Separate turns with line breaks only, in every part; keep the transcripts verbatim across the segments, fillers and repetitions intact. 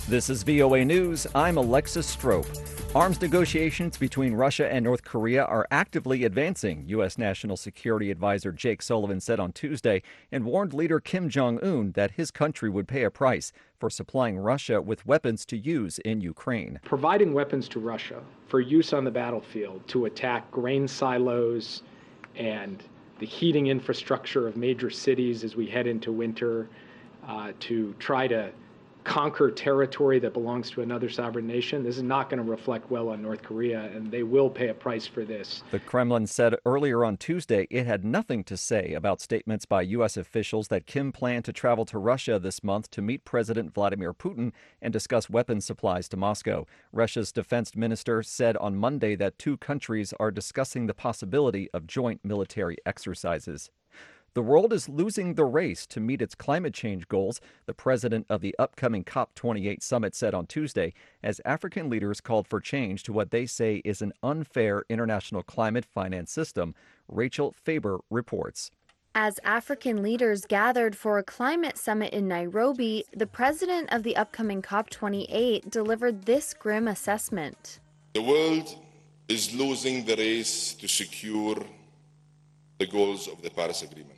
This is V O A News. I'm Alexis Strope. Arms negotiations between Russia and North Korea are actively advancing, U S. National Security Advisor Jake Sullivan said on Tuesday, and warned leader Kim Jong-un that his country would pay a price for supplying Russia with weapons to use in Ukraine.
Providing weapons to Russia for use on the battlefield to attack grain silos and the heating infrastructure of major cities as we head into winter, uh, to try to conquer territory that belongs to another sovereign nation. This is not going to reflect well on North Korea, and they will pay a price for this.
The Kremlin said earlier on Tuesday it had nothing to say about statements by U S officials that Kim planned to travel to Russia this month to meet President Vladimir Putin and discuss weapons supplies to Moscow. Russia's defense minister said on Monday that two countries are discussing the possibility of joint military exercises. The world is losing the race to meet its climate change goals, the president of the upcoming COP twenty-eight summit said on Tuesday, as African leaders called for change to what they say is an unfair international climate finance system. Rachel Faber reports.
As African leaders gathered for a climate summit in Nairobi, the president of the upcoming COP twenty-eight delivered this grim assessment.
The world is losing the race to secure the goals of the Paris Agreement.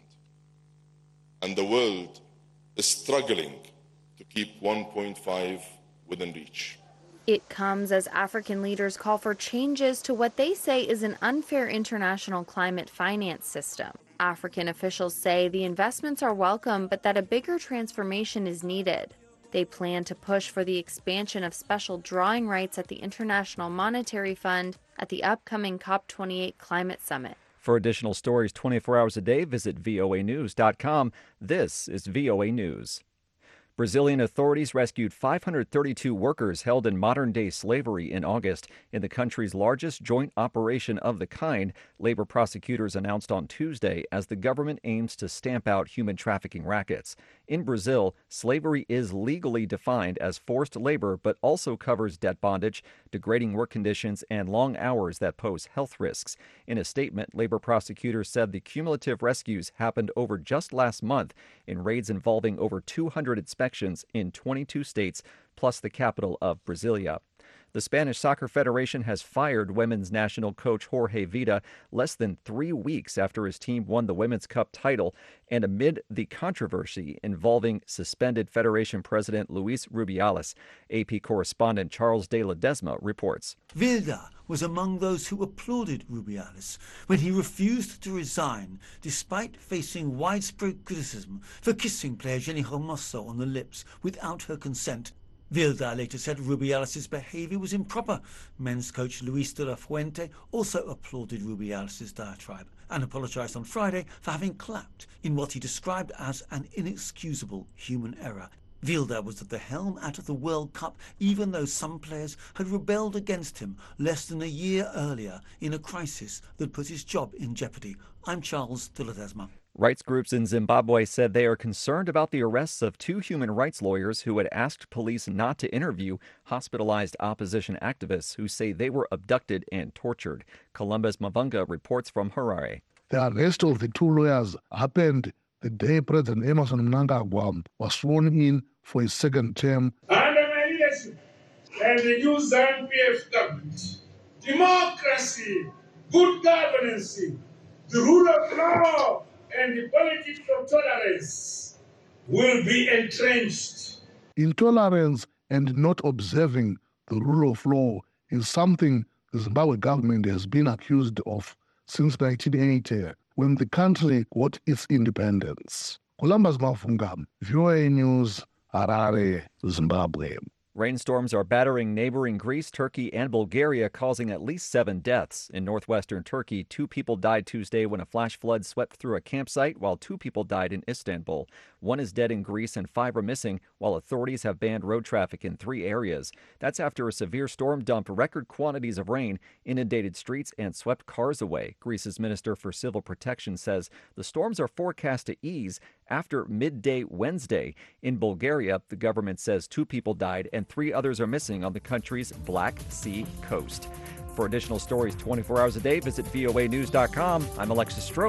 And the world is struggling to keep one point five within reach.
It comes as African leaders call for changes to what they say is an unfair international climate finance system. African officials say the investments are welcome, but that a bigger transformation is needed. They plan to push for the expansion of special drawing rights at the International Monetary Fund at the upcoming COP twenty-eight climate summit.
For additional stories twenty-four hours a day, visit V O A news dot com. This is V O A News. Brazilian authorities rescued five hundred thirty-two workers held in modern-day slavery in August in the country's largest joint operation of the kind, labor prosecutors announced on Tuesday as the government aims to stamp out human trafficking rackets. In Brazil, slavery is legally defined as forced labor, but also covers debt bondage, degrading work conditions, and long hours that pose health risks. In a statement, labor prosecutors said the cumulative rescues happened over just last month in raids involving over two hundred inspections in twenty-two states, plus the capital of Brasilia. The Spanish Soccer Federation has fired women's national coach Jorge Vida less than three weeks after his team won the Women's Cup title and amid the controversy involving suspended Federation President Luis Rubiales. A P correspondent Charles de Ledesma reports.
Vida was among those who applauded Rubiales when he refused to resign despite facing widespread criticism for kissing player Jenny Hermoso on the lips without her consent. Vilda later said Rubiales' behaviour was improper. Men's coach Luis de la Fuente also applauded Rubiales' diatribe and apologised on Friday for having clapped in what he described as an inexcusable human error. Vilda was at the helm at the World Cup, even though some players had rebelled against him less than a year earlier in a crisis that put his job in jeopardy. I'm Charles de Ledesma.
Rights groups in Zimbabwe said they are concerned about the arrests of two human rights lawyers who had asked police not to interview hospitalized opposition activists who say they were abducted and tortured. Columbus Mavunga reports from Harare.
The arrest of the two lawyers happened the day President Emmerson Mnangagwa was sworn in for his second term.
Under my leadership and the new ZANU P F government, democracy, good governance, the rule of law, and the politics of tolerance will be entrenched.
Intolerance and not observing the rule of law is something the Zimbabwe government has been accused of since nineteen eighty, when the country got its independence. Columbus Mavunga, V O A News, Harare, Zimbabwe.
Rainstorms are battering neighboring Greece, Turkey, and Bulgaria, causing at least seven deaths. In northwestern Turkey, two people died Tuesday when a flash flood swept through a campsite, while two people died in Istanbul. One is dead in Greece and five are missing, while authorities have banned road traffic in three areas. That's after a severe storm dumped record quantities of rain, inundated streets, and swept cars away. Greece's Minister for Civil Protection says the storms are forecast to ease after midday Wednesday. In Bulgaria, the government says two people died and three others are missing on the country's Black Sea coast. For additional stories twenty-four hours a day, visit V O A news dot com. I'm Alexis Strope.